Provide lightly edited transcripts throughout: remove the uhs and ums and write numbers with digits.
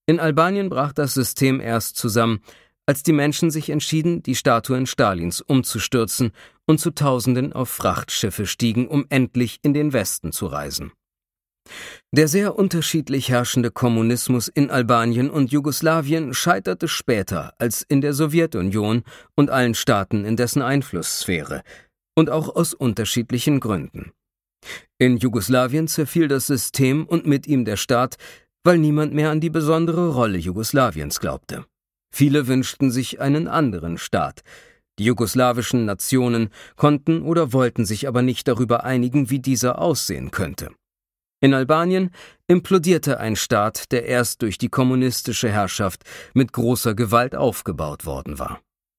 In Albanien brach das System erst zusammen, als die Menschen sich entschieden, die Statuen Stalins umzustürzen und zu Tausenden auf Frachtschiffe stiegen, um endlich in den Westen zu reisen. Der sehr unterschiedlich herrschende Kommunismus in Albanien und Jugoslawien scheiterte später als in der Sowjetunion und allen Staaten in dessen Einflusssphäre, und auch aus unterschiedlichen Gründen. In Jugoslawien zerfiel das System und mit ihm der Staat, weil niemand mehr an die besondere Rolle Jugoslawiens glaubte. Viele wünschten sich einen anderen Staat. Die jugoslawischen Nationen konnten oder wollten sich aber nicht darüber einigen, wie dieser aussehen könnte. In Albanien implodierte ein Staat, der erst durch die kommunistische Herrschaft mit großer Gewalt aufgebaut worden war.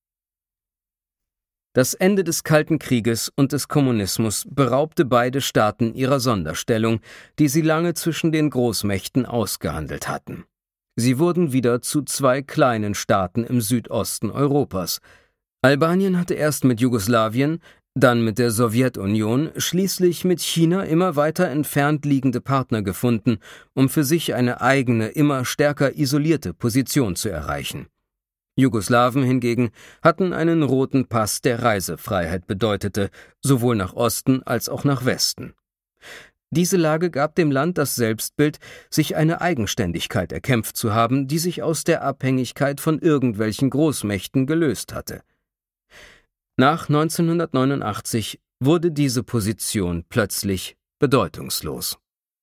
Das Ende des Kalten Krieges und des Kommunismus beraubte beide Staaten ihrer Sonderstellung, die sie lange zwischen den Großmächten ausgehandelt hatten. Sie wurden wieder zu zwei kleinen Staaten im Südosten Europas. Albanien hatte erst mit Jugoslawien, dann mit der Sowjetunion, schließlich mit China immer weiter entfernt liegende Partner gefunden, um für sich eine eigene, immer stärker isolierte Position zu erreichen. Jugoslawen hingegen hatten einen roten Pass, der Reisefreiheit bedeutete, sowohl nach Osten als auch nach Westen. Diese Lage gab dem Land das Selbstbild, sich eine Eigenständigkeit erkämpft zu haben, die sich aus der Abhängigkeit von irgendwelchen Großmächten gelöst hatte. Nach 1989 wurde diese Position plötzlich bedeutungslos.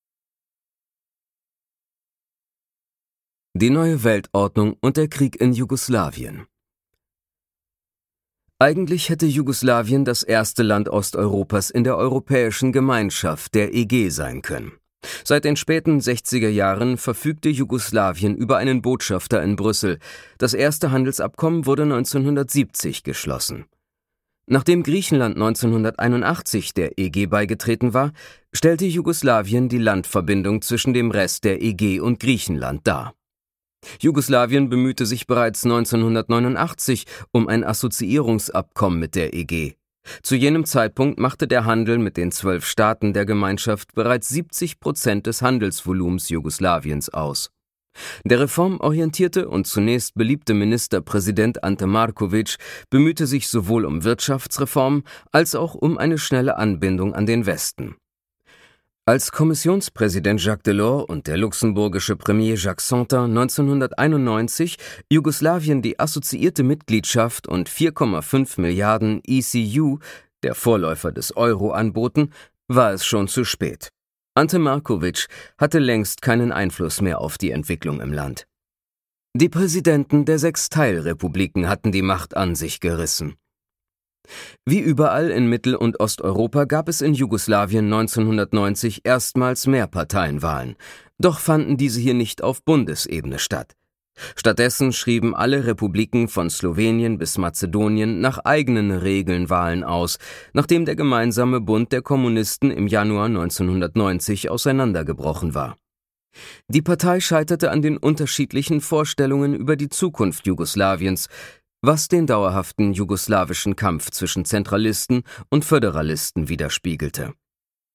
Die neue Weltordnung und der Krieg in Jugoslawien. Eigentlich hätte Jugoslawien das erste Land Osteuropas in der Europäischen Gemeinschaft, der EG, sein können. Seit den späten 60er Jahren verfügte Jugoslawien über einen Botschafter in Brüssel. Das erste Handelsabkommen wurde 1970 geschlossen. Nachdem Griechenland 1981 der EG beigetreten war, stellte Jugoslawien die Landverbindung zwischen dem Rest der EG und Griechenland dar. Jugoslawien bemühte sich bereits 1989 um ein Assoziierungsabkommen mit der EG. Zu jenem Zeitpunkt machte der Handel mit den 12 Staaten der Gemeinschaft bereits 70% des Handelsvolumens Jugoslawiens aus. Der reformorientierte und zunächst beliebte Ministerpräsident Ante Marković bemühte sich sowohl um Wirtschaftsreformen als auch um eine schnelle Anbindung an den Westen. Als Kommissionspräsident Jacques Delors und der luxemburgische Premier Jacques Santer 1991 Jugoslawien die assoziierte Mitgliedschaft und 4,5 Milliarden ECU, der Vorläufer des Euro, anboten, war es schon zu spät. Ante Marković hatte längst keinen Einfluss mehr auf die Entwicklung im Land. Die Präsidenten der 6 Teilrepubliken hatten die Macht an sich gerissen. Wie überall in Mittel- und Osteuropa gab es in Jugoslawien 1990 erstmals Mehrparteienwahlen, doch fanden diese hier nicht auf Bundesebene statt. Stattdessen schrieben alle Republiken von Slowenien bis Mazedonien nach eigenen Regeln Wahlen aus, nachdem der gemeinsame Bund der Kommunisten im Januar 1990 auseinandergebrochen war. Die Partei scheiterte an den unterschiedlichen Vorstellungen über die Zukunft Jugoslawiens, was den dauerhaften jugoslawischen Kampf zwischen Zentralisten und Föderalisten widerspiegelte.